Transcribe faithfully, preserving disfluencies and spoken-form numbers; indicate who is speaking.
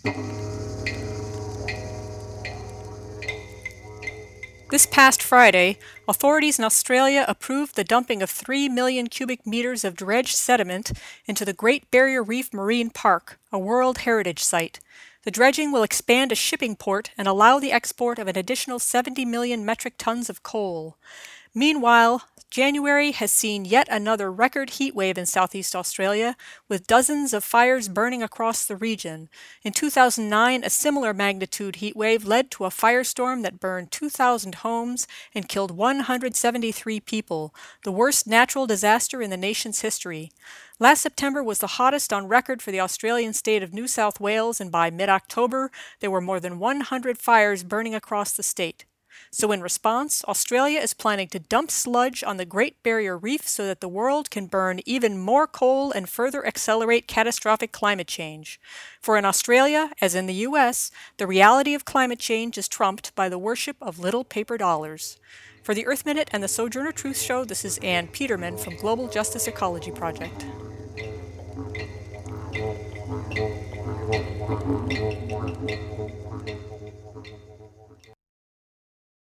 Speaker 1: This past Friday, authorities in Australia approved the dumping of three million cubic meters of dredged sediment into the Great Barrier Reef Marine Park, a World Heritage Site. The dredging will expand a shipping port and allow the export of an additional seventy million metric tons of coal. Meanwhile, January has seen yet another record heat wave in Southeast Australia, with dozens of fires burning across the region. In two thousand nine, a similar magnitude heat wave led to a firestorm that burned two thousand homes and killed one hundred seventy-three people, the worst natural disaster in the nation's history. Last September was the hottest on record for the Australian state of New South Wales, and by mid-October, there were more than one hundred fires burning across the state. So in response, Australia is planning to dump sludge on the Great Barrier Reef so that the world can burn even more coal and further accelerate catastrophic climate change. For in Australia, as in the U S, the reality of climate change is trumped by the worship of little paper dollars. For the Earth Minute and the Sojourner Truth Show, this is Ann Peterman from Global Justice Ecology Project.